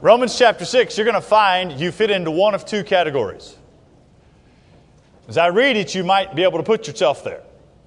Romans chapter 6, you're going to find you fit into one of two categories. As I read it, you might be able to put yourself there.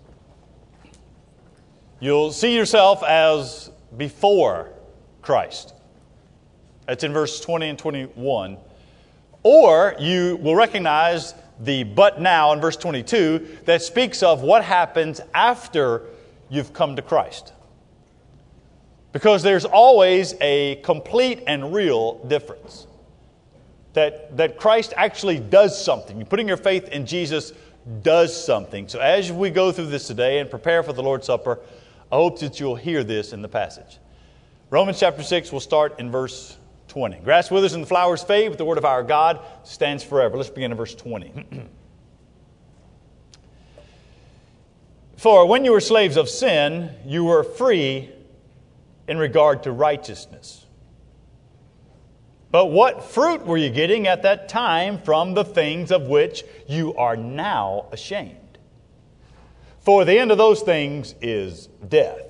You'll see yourself as before Christ. That's in verse 20 and 21. Or you will recognize the but now in verse 22 that speaks of what happens after you've come to Christ. Because there's always a complete and real difference. That Christ actually does something. Putting your faith in Jesus does something. So as we go through this today and prepare for the Lord's Supper, I hope that you'll hear this in the passage. Romans chapter 6 will start in verse 20. Grass withers and the flowers fade, but the word of our God stands forever. Let's begin in verse 20. For when you were slaves of sin, you were free in regard to righteousness. But what fruit were you getting at that time from the things of which you are now ashamed? For the end of those things is death.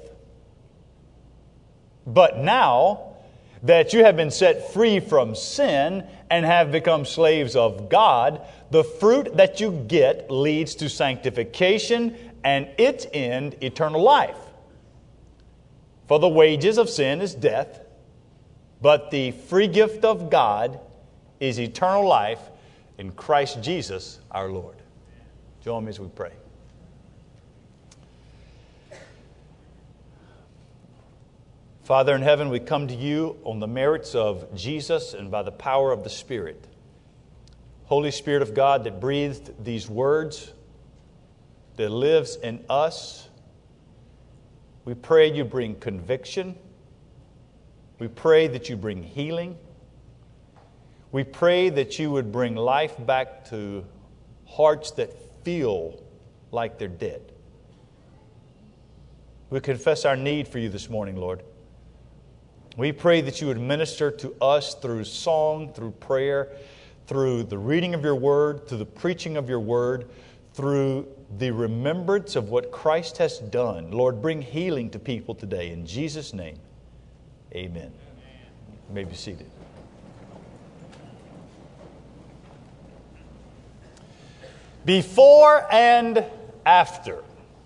But now that you have been set free from sin and have become slaves of God, the fruit that you get leads to sanctification and its end, eternal life. For the wages of sin is death, but the free gift of God is eternal life in Christ Jesus our Lord. Join me as we pray. Father in heaven, we come to you on the merits of Jesus and by the power of the Spirit. Holy Spirit of God that breathed these words, that lives in us, we pray you bring conviction. We pray that you bring healing. We pray that you would bring life back to hearts that feel like they're dead. We confess our need for you this morning, Lord. We pray that you would minister to us through song, through prayer, through the reading of your word, through the preaching of your word, through the remembrance of what Christ has done. Lord, bring healing to people today. In Jesus' name, amen. You may be seated. Before and after.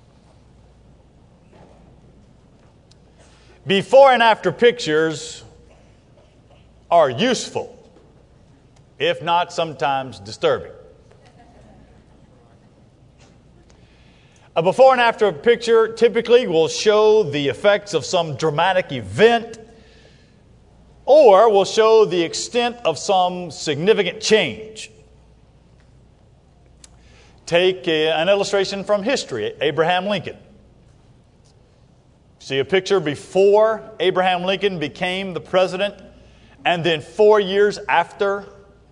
Before and after pictures are useful, if not sometimes disturbing. A before and after picture typically will show the effects of some dramatic event or will show the extent of some significant change. Take an illustration from history, Abraham Lincoln. See a picture before Abraham Lincoln became the president, and then 4 years after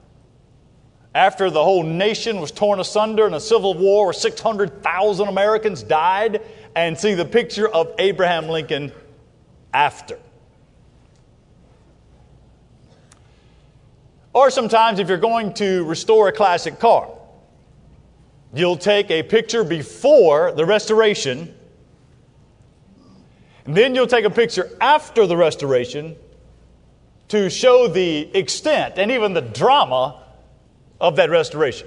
the whole nation was torn asunder in a civil war where 600,000 Americans died, and see the picture of Abraham Lincoln after. Or sometimes if you're going to restore a classic car, you'll take a picture before the restoration, and then you'll take a picture after the restoration to show the extent and even the drama of that restoration.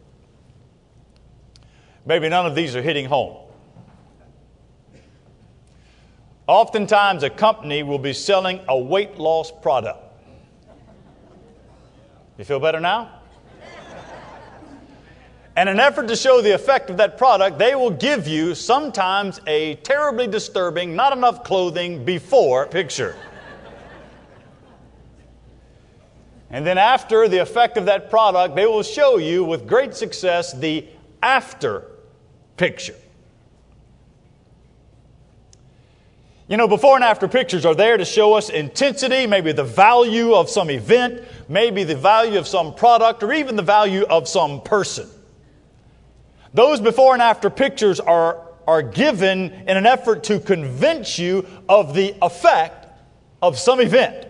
Maybe none of these are hitting home. Oftentimes a company will be selling a weight loss product. You feel better now? And in an effort to show the effect of that product, they will give you sometimes a terribly disturbing, not enough clothing before picture. And then after the effect of that product, they will show you with great success the after picture. You know, before and after pictures are there to show us intensity, maybe the value of some event, maybe the value of some product, or even the value of some person. Those before and after pictures are given in an effort to convince you of the effect of some event.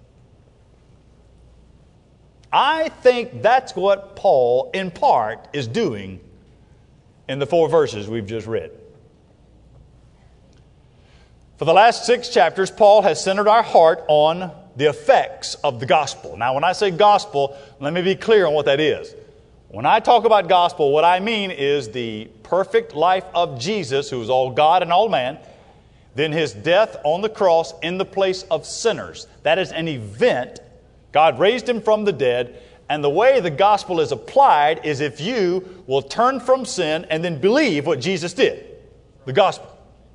I think that's what Paul, in part, is doing in the 4 verses we've just read. For the last 6 chapters, Paul has centered our heart on the effects of the gospel. Now, when I say gospel, let me be clear on what that is. When I talk about gospel, what I mean is the perfect life of Jesus, who is all God and all man, then His death on the cross in the place of sinners. That is an event. God raised Him from the dead, and the way the gospel is applied is if you will turn from sin and then believe what Jesus did, the gospel.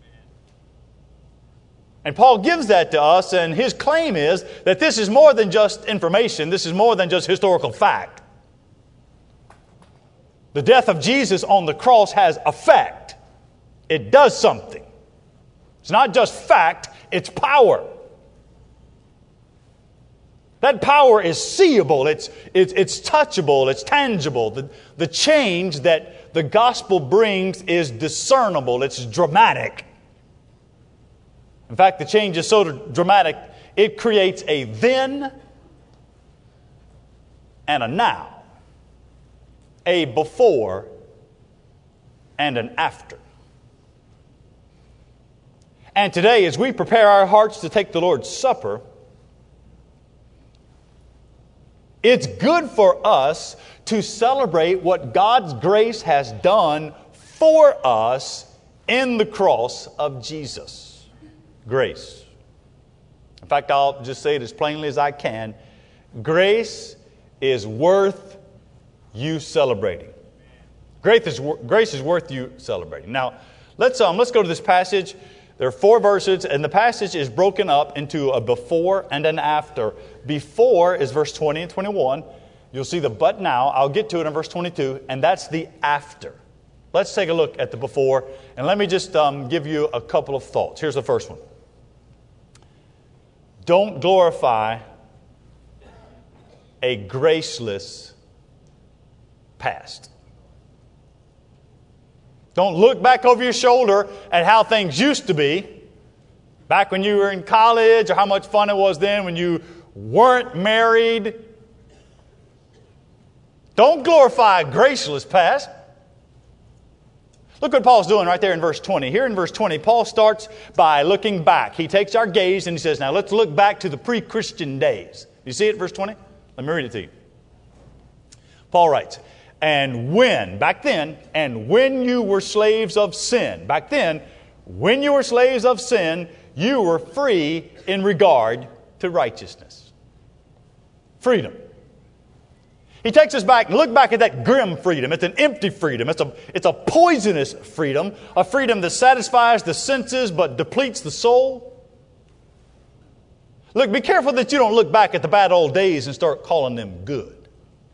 And Paul gives that to us, and his claim is that this is more than just information. This is more than just historical fact. The death of Jesus on the cross has effect. It does something. It's not just fact, it's power. That power is seeable, it's touchable, it's tangible. The change that the gospel brings is discernible, it's dramatic. In fact, the change is so dramatic, it creates a then and a now, a before and an after. And today, as we prepare our hearts to take the Lord's Supper, it's good for us to celebrate what God's grace has done for us in the cross of Jesus. Grace. In fact, I'll just say it as plainly as I can. Grace is worth you celebrating. Grace is worth you celebrating. Now, let's go to this passage. There are 4 verses, and the passage is broken up into a before and an after. Before is verse 20 and 21. You'll see the but now. I'll get to it in verse 22, and that's the after. Let's take a look at the before, and let me just give you a couple of thoughts. Here's the first one. Don't glorify a graceless past. Don't look back over your shoulder at how things used to be, back when you were in college, or how much fun it was then when you weren't married. Don't glorify a graceless past. Look what Paul's doing right there in verse 20. Here in verse 20, Paul starts by looking back. He takes our gaze and he says, now let's look back to the pre-Christian days. You see it, verse 20? Let me read it to you. Paul writes, and when you were slaves of sin, back then, when you were slaves of sin, you were free in regard to righteousness. Freedom. He takes us back and look back at that grim freedom. It's an empty freedom. It's a poisonous freedom. A freedom that satisfies the senses but depletes the soul. Look, be careful that you don't look back at the bad old days and start calling them good.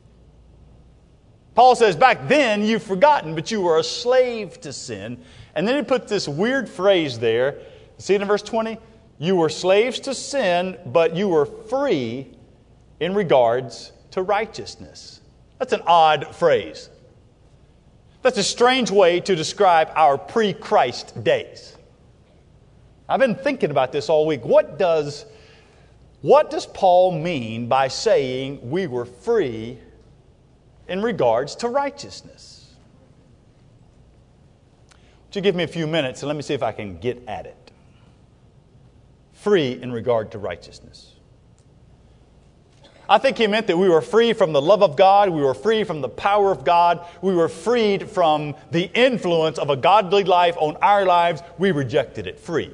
Paul says back then you've forgotten, but you were a slave to sin. And then he puts this weird phrase there. See it in verse 20? You were slaves to sin, but you were free in regards to righteousness. That's an odd phrase. That's a strange way to describe our pre-Christ days. I've been thinking about this all week. What does Paul mean by saying we were free in regards to righteousness? Would you give me a few minutes and let me see if I can get at it? Free in regard to righteousness. I think he meant that we were free from the love of God, we were free from the power of God, we were freed from the influence of a godly life on our lives. We rejected it. Free.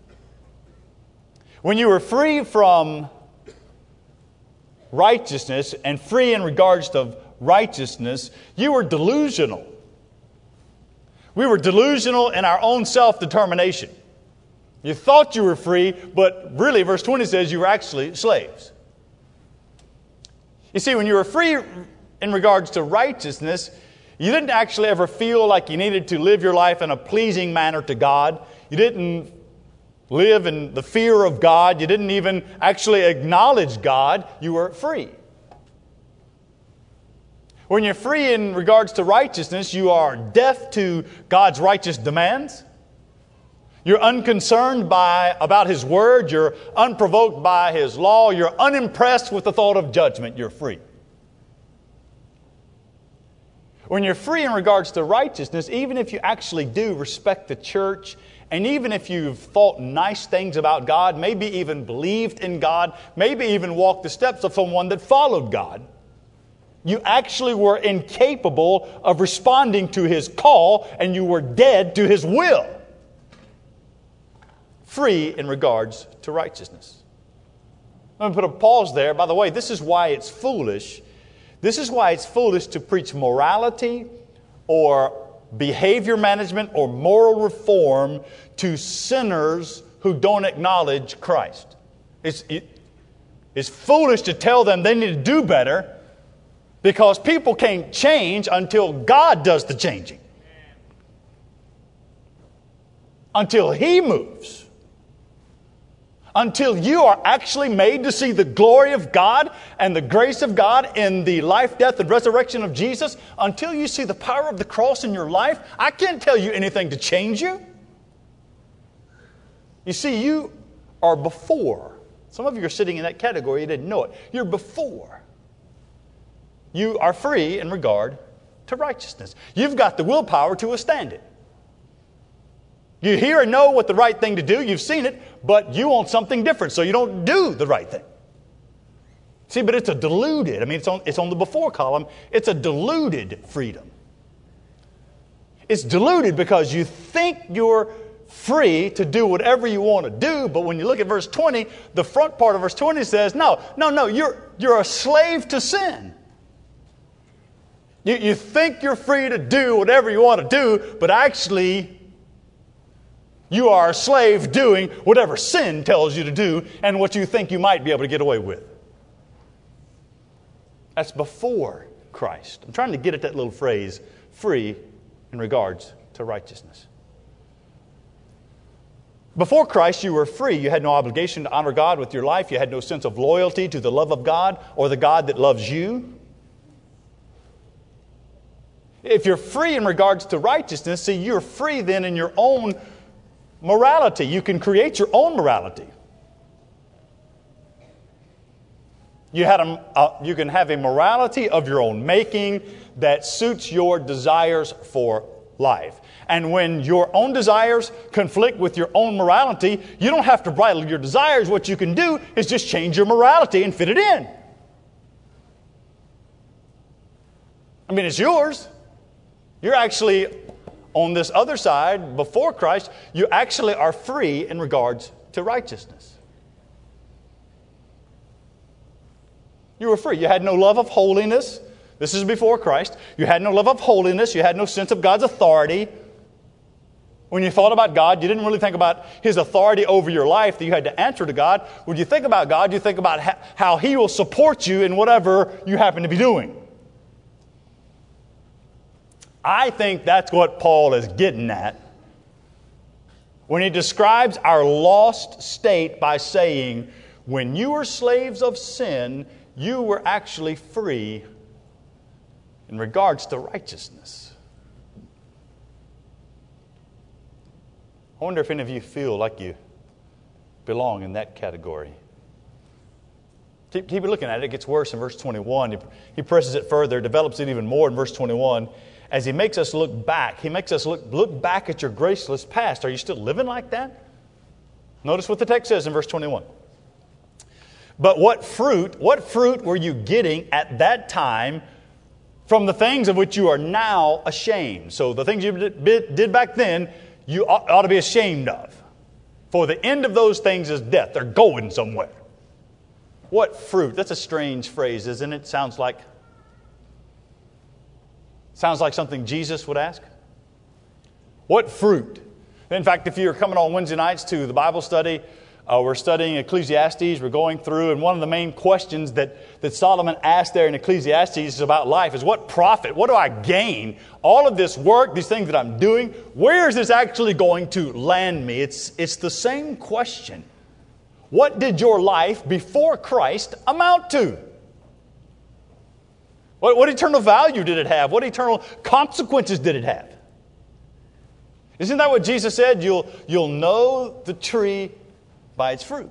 When you were free from righteousness and free in regards to righteousness, you were delusional. We were delusional in our own self-determination. You thought you were free, but really, verse 20 says you were actually slaves. You see, when you were free in regards to righteousness, you didn't actually ever feel like you needed to live your life in a pleasing manner to God. You didn't live in the fear of God. You didn't even actually acknowledge God. You were free. When you're free in regards to righteousness, you are deaf to God's righteous demands. You're unconcerned about His Word. You're unprovoked by His law. You're unimpressed with the thought of judgment. You're free. When you're free in regards to righteousness, even if you actually do respect the church And even if you've thought nice things about God, maybe even believed in God, maybe even walked the steps of someone that followed God, you actually were incapable of responding to His call, and you were dead to His will. Free in regards to righteousness. I'm going to put a pause there. By the way, this is why it's foolish. This is why it's foolish to preach morality or behavior management or moral reform to sinners who don't acknowledge Christ. It's foolish to tell them they need to do better, because people can't change until God does the changing. Until He moves. Until you are actually made to see the glory of God and the grace of God in the life, death, and resurrection of Jesus, until you see the power of the cross in your life, I can't tell you anything to change you. You see, you are before. Some of you are sitting in that category, you didn't know it. You're before. You are free in regard to righteousness. You've got the willpower to withstand it. You hear and know what the right thing to do. You've seen it, but you want something different, so you don't do the right thing. See, but it's a diluted. I mean, it's on the before column. It's a diluted freedom. It's diluted because you think you're free to do whatever you want to do, but when you look at verse 20, the front part of verse 20 says, no, you're a slave to sin. You think you're free to do whatever you want to do, but actually you are a slave doing whatever sin tells you to do and what you think you might be able to get away with. That's before Christ. I'm trying to get at that little phrase, free in regards to righteousness. Before Christ, you were free. You had no obligation to honor God with your life. You had no sense of loyalty to the love of God or the God that loves you. If you're free in regards to righteousness, see, you're free then in your own morality. You can create your own morality. You can have a morality of your own making that suits your desires for life. And when your own desires conflict with your own morality, you don't have to bridle your desires. What you can do is just change your morality and fit it in. I mean, it's yours. You're actually on this other side, before Christ, you actually are free in regards to righteousness. You were free. You had no love of holiness. This is before Christ. You had no love of holiness. You had no sense of God's authority. When you thought about God, you didn't really think about His authority over your life that you had to answer to God. When you think about God, you think about how He will support you in whatever you happen to be doing. I think that's what Paul is getting at when he describes our lost state by saying, when you were slaves of sin, you were actually free in regards to righteousness. I wonder if any of you feel like you belong in that category. Keep looking at it. It gets worse in verse 21. He presses it further, develops it even more in verse 21. As he makes us look back, he makes us look back at your graceless past. Are you still living like that? Notice what the text says in verse 21. But what fruit were you getting at that time from the things of which you are now ashamed? So the things you did back then, you ought to be ashamed of. For the end of those things is death. They're going somewhere. What fruit? That's a strange phrase, isn't it? Sounds like something Jesus would ask. What fruit? In fact, if you're coming on Wednesday nights to the Bible study, we're studying Ecclesiastes. We're going through, and one of the main questions that Solomon asked there in Ecclesiastes is about life is, what profit? What do I gain? All of this work, these things that I'm doing, where is this actually going to land me? It's the same question. What did your life before Christ amount to? What eternal value did it have? What eternal consequences did it have? Isn't that what Jesus said? You'll know the tree by its fruit.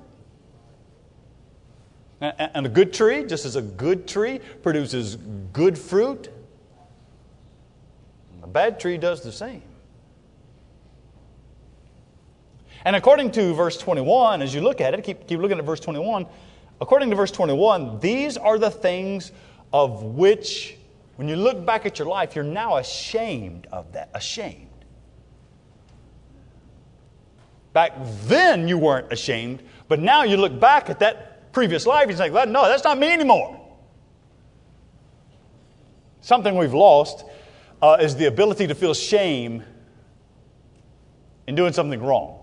And a good tree, just as a good tree produces good fruit, a bad tree does the same. And according to verse 21, as you look at it, keep looking at verse 21, according to verse 21, these are the things of which, when you look back at your life, you're now ashamed of that. Ashamed. Back then you weren't ashamed, but now you look back at that previous life, you think, well, no, that's not me anymore. Something we've lost is the ability to feel shame in doing something wrong.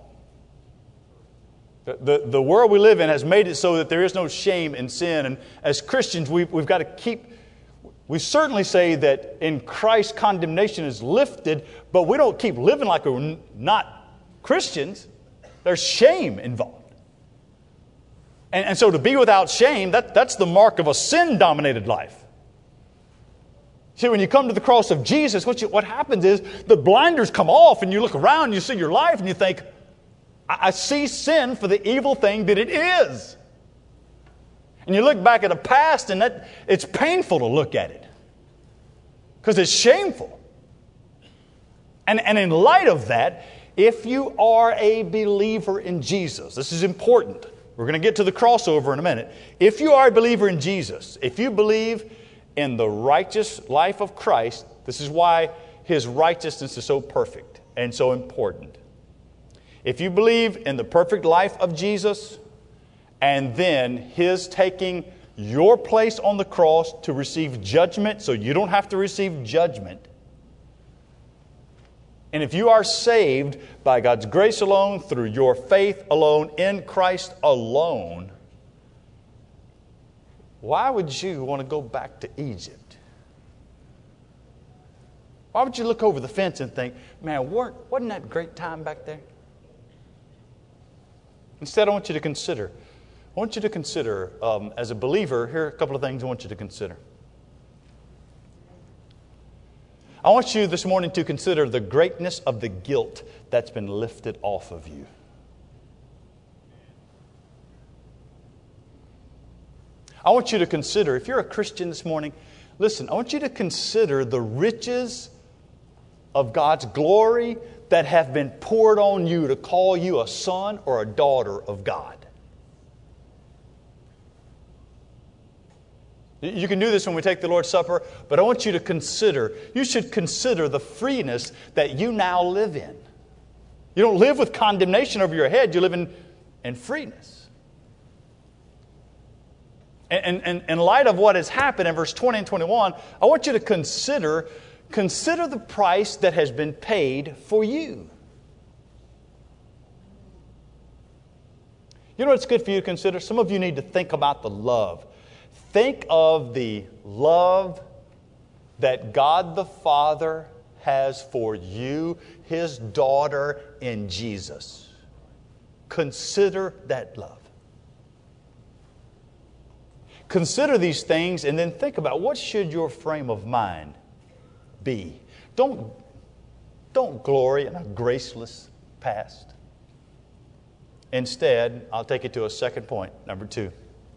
The world we live in has made it so that there is no shame in sin. And as Christians, we've got to keep... We certainly say that in Christ condemnation is lifted, but we don't keep living like we're not Christians. There's shame involved. And so to be without shame, that's the mark of a sin-dominated life. See, when you come to the cross of Jesus, what happens is the blinders come off and you look around and you see your life and you think, I see sin for the evil thing that it is. And you look back at the past and it's painful to look at it because it's shameful. And in light of that, if you are a believer in Jesus, this is important. We're going to get to the crossover in a minute. If you are a believer in Jesus, if you believe in the righteous life of Christ, this is why His righteousness is so perfect and so important. If you believe in the perfect life of Jesus, and then His taking your place on the cross to receive judgment so you don't have to receive judgment. And if you are saved by God's grace alone, through your faith alone, in Christ alone, why would you want to go back to Egypt? Why would you look over the fence and think, man, wasn't that a great time back there? Instead, I want you to consider, as a believer, here are a couple of things I want you to consider. I want you this morning to consider the greatness of the guilt that's been lifted off of you. I want you to consider, if you're a Christian this morning, listen, I want you to consider the riches of God's glory that have been poured on you to call you a son or a daughter of God. You can do this when we take the Lord's Supper, but I want you to consider, you should consider the freeness that you now live in. You don't live with condemnation over your head, you live in freeness. And in light of what has happened in verse 20 and 21, I want you to consider the price that has been paid for you. You know what's good for you to consider? Some of you need to think about the love. Think of the love that God the Father has for you, His daughter in Jesus. Consider that love. Consider these things and then think about what should your frame of mind be. Don't glory in a graceless past. Instead, I'll take it to a second point, number 2.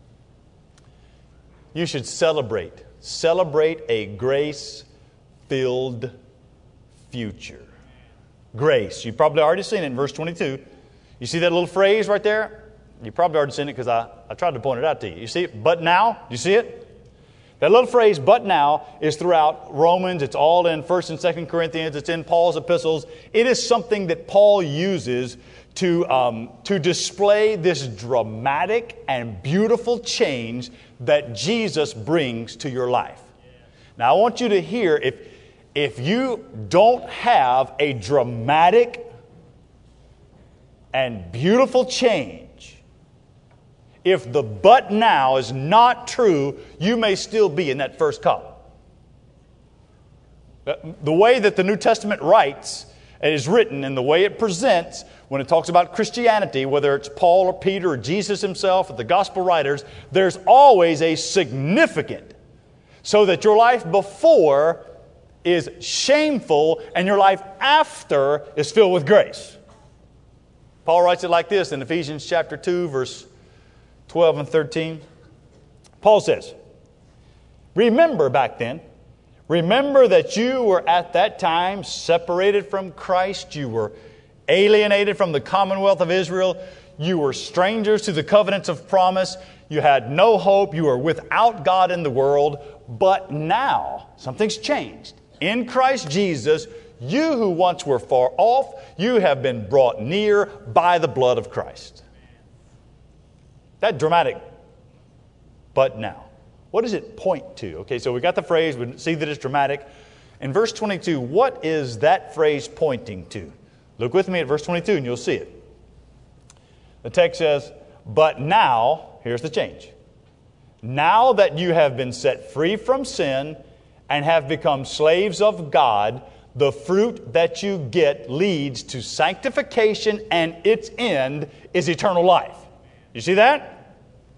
You should celebrate a grace-filled future. Grace. You've probably already seen it in verse 22. You see that little phrase right there? You've probably already seen it because I tried to point it out to you. You see it? But now? Do you see it? That little phrase, but now, is throughout Romans. It's all in 1 and 2 Corinthians. It's in Paul's epistles. It is something that Paul uses to display this dramatic and beautiful change that Jesus brings to your life. Now, I want you to hear, if you don't have a dramatic and beautiful change, if the but now is not true, you may still be in that first column. The way that the New Testament writes and is written and the way it presents when it talks about Christianity, whether it's Paul or Peter or Jesus himself or the gospel writers, there's always a significant, so that your life before is shameful and your life after is filled with grace. Paul writes it like this in Ephesians chapter 2, verse 12 and 13. Paul says, remember back then, remember that you were at that time separated from Christ. You were alienated from the commonwealth of Israel. You were strangers to the covenants of promise. You had no hope. You were without God in the world. But now, something's changed. In Christ Jesus, you who once were far off, you have been brought near by the blood of Christ. That dramatic, but now. What does it point to? Okay, so we got the phrase, we see that it's dramatic. In verse 22, what is that phrase pointing to? Look with me at verse 22 and you'll see it. The text says, but now, here's the change. Now that you have been set free from sin and have become slaves of God, the fruit that you get leads to sanctification, and its end is eternal life. You see that?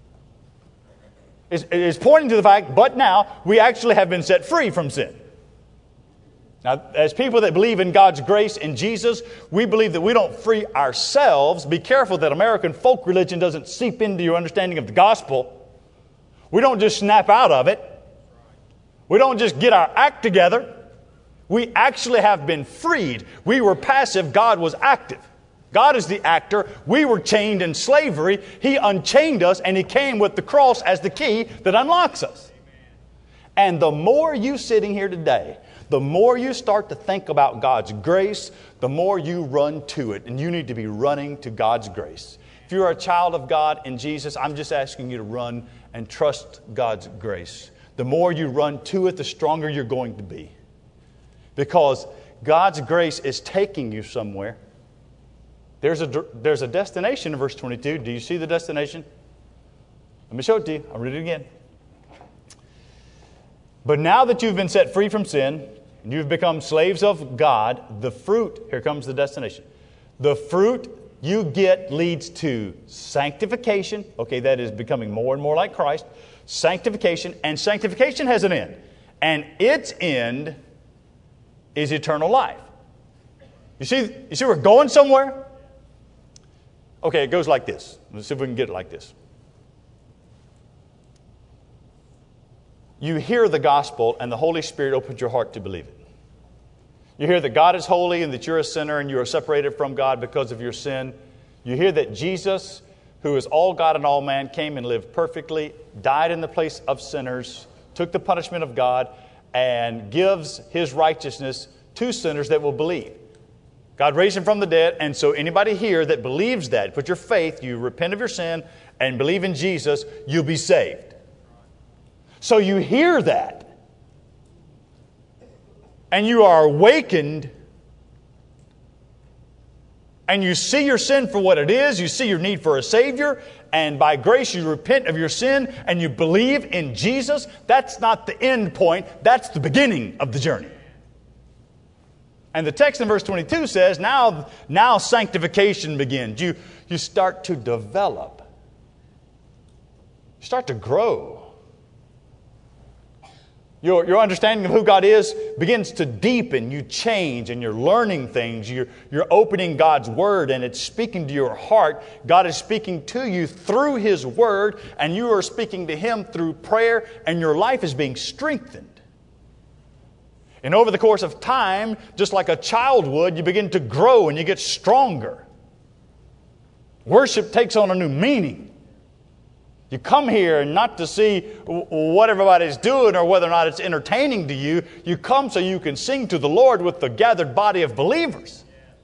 It's pointing to the fact, but now we actually have been set free from sin. Now, as people that believe in God's grace in Jesus, we believe that we don't free ourselves. Be careful that American folk religion doesn't seep into your understanding of the gospel. We don't just snap out of it. We don't just get our act together. We actually have been freed. We were passive. God was active. God is the actor. We were chained in slavery. He unchained us, and He came with the cross as the key that unlocks us. And the more you sitting here today, the more you start to think about God's grace, the more you run to it. And you need to be running to God's grace. If you're a child of God in Jesus, I'm just asking you to run and trust God's grace. The more you run to it, the stronger you're going to be. Because God's grace is taking you somewhere. There's a destination in verse 22. Do you see the destination? Let me show it to you. I'll read it again. But now that you've been set free from sin, and you've become slaves of God, the fruit, here comes the destination. The fruit you get leads to sanctification. Okay, that is becoming more and more like Christ. Sanctification, and sanctification has an end. And its end is eternal life. You see we're going somewhere? Okay, it goes like this. Let's see if we can get it like this. You hear the gospel and the Holy Spirit opens your heart to believe it. You hear that God is holy and that you're a sinner and you are separated from God because of your sin. You hear that Jesus, who is all God and all man, came and lived perfectly, died in the place of sinners, took the punishment of God, and gives His righteousness to sinners that will believe. God raised Him from the dead, and so anybody here that believes that, put your faith, you repent of your sin, and believe in Jesus, you'll be saved. So you hear that, and you are awakened, and you see your sin for what it is, you see your need for a Savior, and by grace you repent of your sin, and you believe in Jesus. That's not the end point, that's the beginning of the journey. And the text in verse 22 says, now sanctification begins. You start to develop. You start to grow. Your understanding of who God is begins to deepen. You change and you're learning things. You're opening God's Word and it's speaking to your heart. God is speaking to you through His Word and you are speaking to Him through prayer and your life is being strengthened. And over the course of time, just like a child would, you begin to grow and you get stronger. Worship takes on a new meaning. You come here not to see what everybody's doing or whether or not it's entertaining to you. You come so you can sing to the Lord with the gathered body of believers.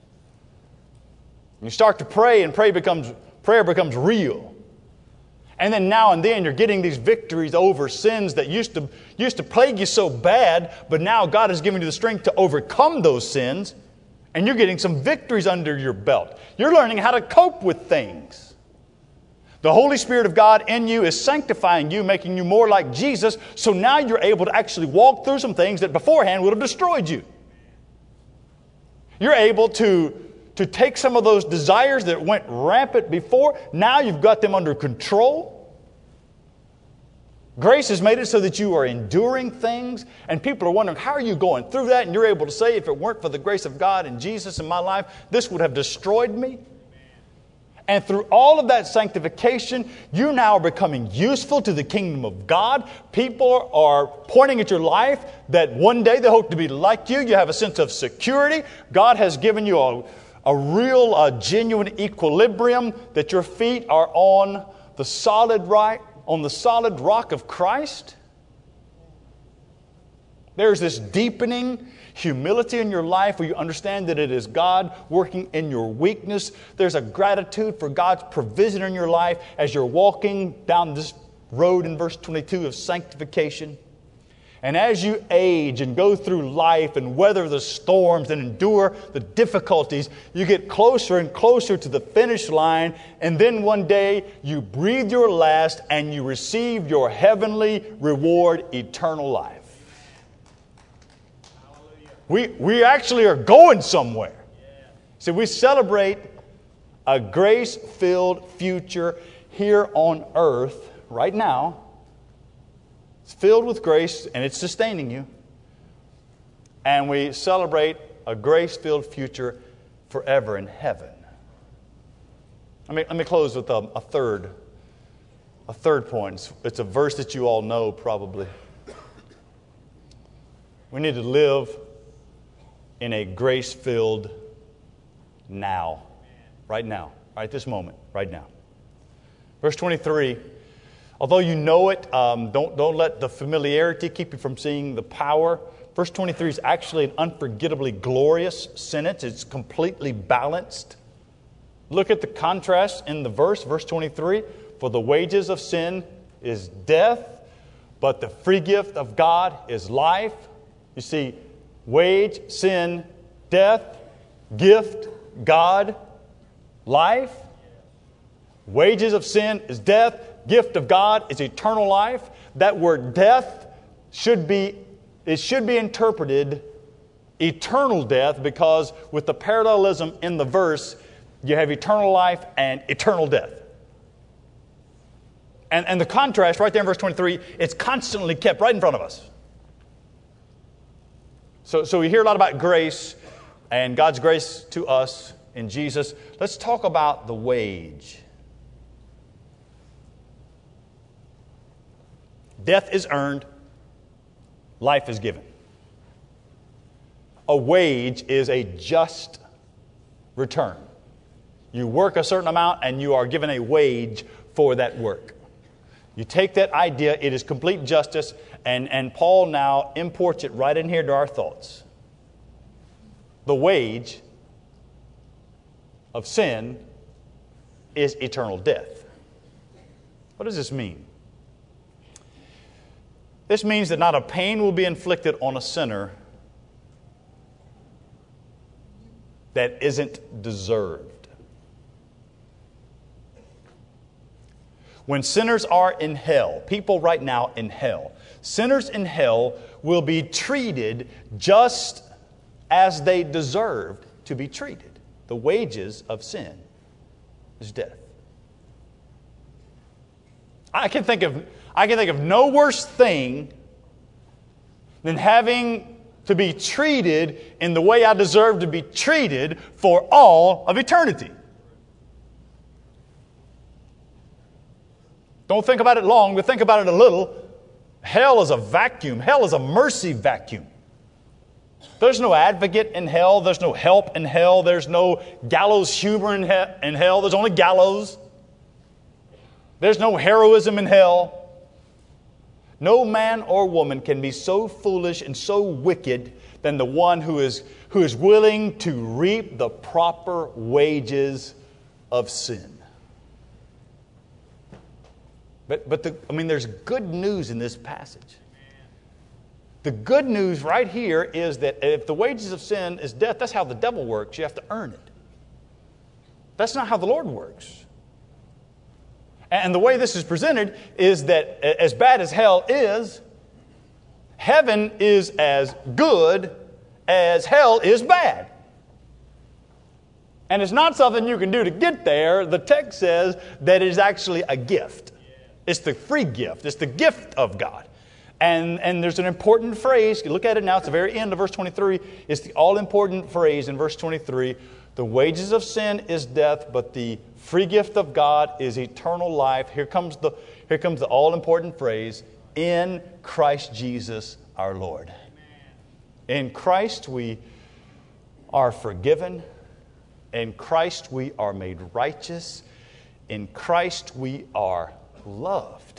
You start to pray and prayer becomes real. And then now and then you're getting these victories over sins that used to plague you so bad, but now God has given you the strength to overcome those sins, and you're getting some victories under your belt. You're learning how to cope with things. The Holy Spirit of God in you is sanctifying you, making you more like Jesus, so now you're able to actually walk through some things that beforehand would have destroyed you. You're able to take some of those desires that went rampant before. Now you've got them under control. Grace has made it so that you are enduring things, and people are wondering, how are you going through that? And you're able to say, if it weren't for the grace of God and Jesus in my life, this would have destroyed me. And through all of that sanctification, you now are becoming useful to the kingdom of God. People are pointing at your life that one day they hope to be like you. You have a sense of security. God has given you a real, genuine equilibrium, that your feet are on the solid rock of Christ. There's this deepening humility in your life where you understand that it is God working in your weakness. There's a gratitude for God's provision in your life as you're walking down this road in verse 22 of sanctification. And as you age and go through life and weather the storms and endure the difficulties, you get closer and closer to the finish line. And then one day you breathe your last and you receive your heavenly reward, eternal life. We actually are going somewhere. See, we celebrate a grace-filled future here on earth right now. It's filled with grace and it's sustaining you. And we celebrate a grace-filled future forever in heaven. Let me close with a third point. It's a verse that you all know probably. We need to live in a grace-filled now. Right now. Right this moment. Right now. Verse 23. Although you know it, don't let the familiarity keep you from seeing the power. Verse 23 is actually an unforgettably glorious sentence. It's completely balanced. Look at the contrast in the verse. Verse 23. For the wages of sin is death, but the free gift of God is life. You see, wage, sin, death, gift, God, life. Wages of sin is death. Gift of God is eternal life. That word death should be interpreted eternal death, because with the parallelism in the verse, you have eternal life and eternal death. And the contrast right there in verse 23, it's constantly kept right in front of us. So we hear a lot about grace and God's grace to us in Jesus. Let's talk about the wage. Death is earned, life is given. A wage is a just return. You work a certain amount and you are given a wage for that work. You take that idea, it is complete justice, and Paul now imports it right in here to our thoughts. The wage of sin is eternal death. What does this mean? This means that not a pain will be inflicted on a sinner that isn't deserved. When sinners are in hell, people right now in hell, sinners in hell will be treated just as they deserved to be treated. The wages of sin is death. I can think of no worse thing than having to be treated in the way I deserve to be treated for all of eternity. Don't think about it long, but think about it a little. Hell is a vacuum. Hell is a mercy vacuum. There's no advocate in hell. There's no help in hell. There's no gallows humor in hell. There's only gallows. There's no heroism in hell. No man or woman can be so foolish and so wicked than the one who is willing to reap the proper wages of sin. But there's good news in this passage. The good news right here is that if the wages of sin is death, that's how the devil works. You have to earn it. That's not how the Lord works. And the way this is presented is that as bad as hell is, heaven is as good as hell is bad. And it's not something you can do to get there. The text says that it is actually a gift. It's the free gift. It's the gift of God. And there's an important phrase. You look at it now. It's the very end of verse 23. It's the all-important phrase in verse 23. The wages of sin is death, but the free gift of God is eternal life. Here comes the all-important phrase, in Christ Jesus our Lord. Amen. In Christ we are forgiven. In Christ we are made righteous. In Christ we are loved.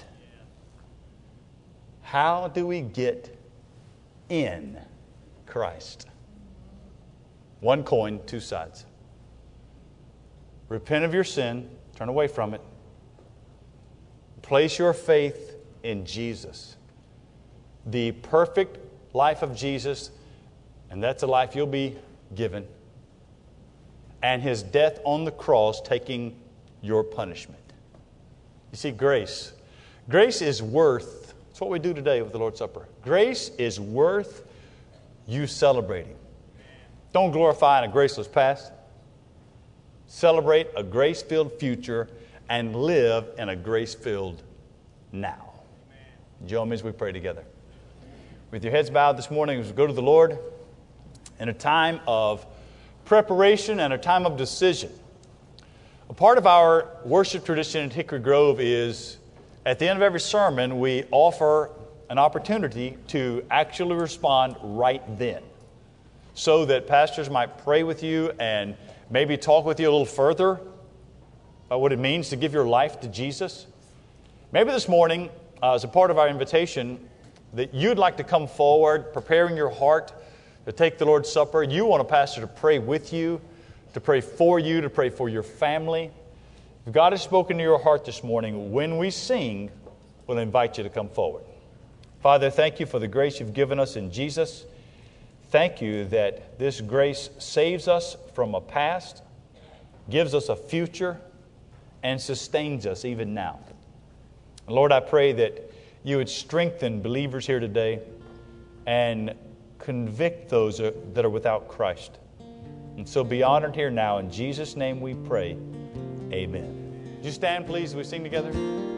How do we get in Christ? One coin, two sides. Repent of your sin, turn away from it. Place your faith in Jesus. The perfect life of Jesus, and that's a life you'll be given. And His death on the cross taking your punishment. You see, grace. Grace is worth, it's what we do today with the Lord's Supper. Grace is worth you celebrating. Don't glorify in a graceless past. Celebrate a grace-filled future and live in a grace-filled now. Join me as we pray together. With your heads bowed this morning, as we go to the Lord in a time of preparation and a time of decision. A part of our worship tradition at Hickory Grove is at the end of every sermon, we offer an opportunity to actually respond right then, so that pastors might pray with you and maybe talk with you a little further about what it means to give your life to Jesus. Maybe this morning, as a part of our invitation, that you'd like to come forward, preparing your heart to take the Lord's Supper. You want a pastor to pray with you, to pray for you, to pray for your family. If God has spoken to your heart this morning, when we sing, we'll invite you to come forward. Father, thank you for the grace you've given us in Jesus. Thank you that this grace saves us from a past, gives us a future, and sustains us even now. And Lord, I pray that you would strengthen believers here today and convict those that are without Christ. And so be honored here now. In Jesus' name we pray. Amen. Would you stand, please, as we sing together?